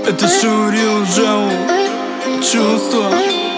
Это Шурил Джоу. Чувство.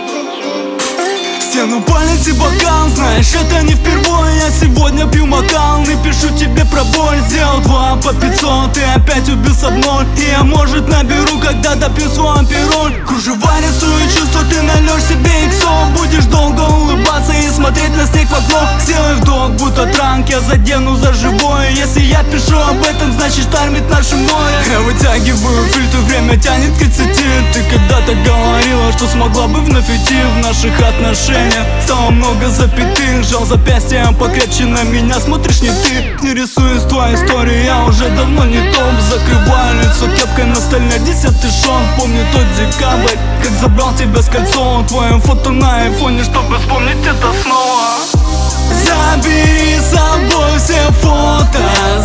Стену палец и бокал, знаешь, это не впервые. Я сегодня пью бокал и пишу тебе про боль. Сделал 2 по 500 и опять убился в ноль. И я, может, наберу, когда допью свой пироль. Кружева рисую чувства, ты нальешь себе иксов. Будешь долго улыбаться и смотреть на снег в окно. Сделай вдох, будто транк, я задену за живое. Если я пишу об этом, значит штормит наше море. Я вытягиваю фильтр, время тянет к 30. Ты когда-то говорила, что смогла бы вновь идти в наших отношениях. Стало много запятых, жал запястьем покрепче на меня. Смотришь не ты, не рисуюсь твоей истории. Я уже давно не топ, закрываю лицо кепкой на столе. 10-й шон, помню тот декабрь, как забрал тебя с кольцом. Твое фото на айфоне, чтобы вспомнить это снова. Забери с собой все фото,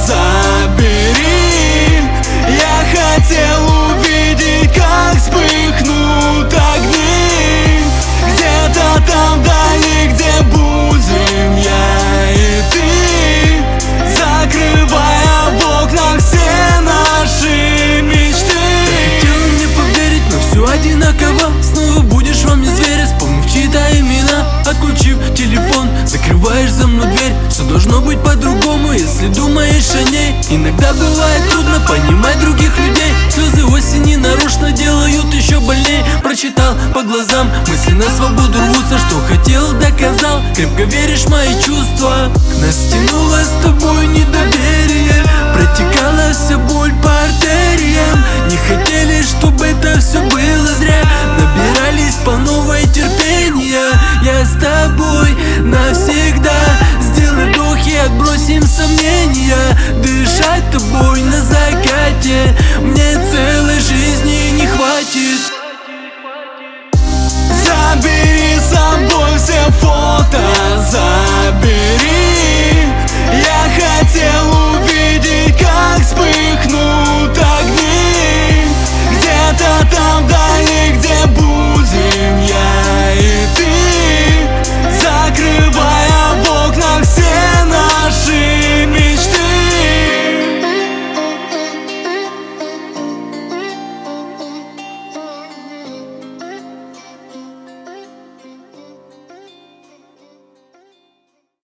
забери. Я хотел увидеть, как вспыхнут огни. Где-то там вдали, где будем я и ты, закрывая в окнах все наши мечты. Ты хотела мне поверить, но все одинаково. Снова будешь во мне зверя, вспомнив чьи-то имена. Отключив телефон, закрываешь за мной дверь. Все должно быть по-другому, если думаешь о ней. Иногда бывает трудно понимать других людей. Слезы осени нарочно делают еще больней. Прочитал по глазам, мысли на свободу рвутся. Что хотел, доказал, крепко веришь в мои чувства. Нас тянуло с тобой недоверие, протекала вся боль по артериям. Не хотели, чтобы это все было зря, набирались по новой терпения. Я с тобой навсегда. Сделай вдох и отбросим сомнения. Дышать тобой на закате мне целой жизни не хватит. Забери с собой все фото, забери.